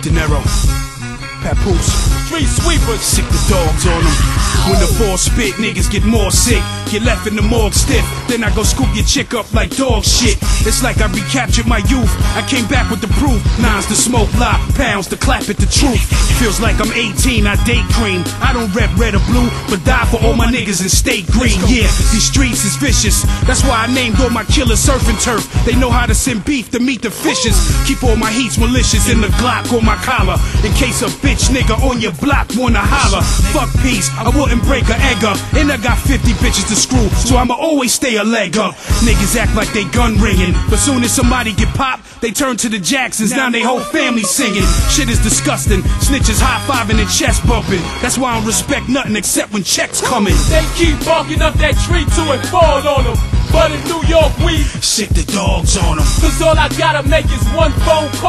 De Niro, Papoose, Street sweepers, sick the dogs on them. When the force spit, niggas get more sick. Get left in the morgue stiff, then I go scoop your chick up like dog shit. It's like I recaptured my youth. I came back with the proof. Nines to smoke lot, pounds to clap at the truth. Feels like I'm 18, I date cream. I don't rep red or blue, but die for all my niggas and stay green. Yeah, these streets is vicious. That's why I named all my killers surf and turf. They know how to send beef to meet the fishes. Keep all my heats malicious in the Glock on my collar, in case a bitch nigga on your block wanna holler. Fuck peace, I wouldn't break a egg up. And I got 50 bitches to screw, so I'ma always stay a leg up. Niggas act like they gun ringing, but soon as somebody get popped, they turn to the Jacksons. Now they whole family singing. Shit is disgusting. Snitches high-fiving and chest bumping. That's why I don't respect nothing except when checks coming. they keep barking up that tree till it fall on them. But in New York we Sick the dogs on them. Cause all I gotta make is one phone call.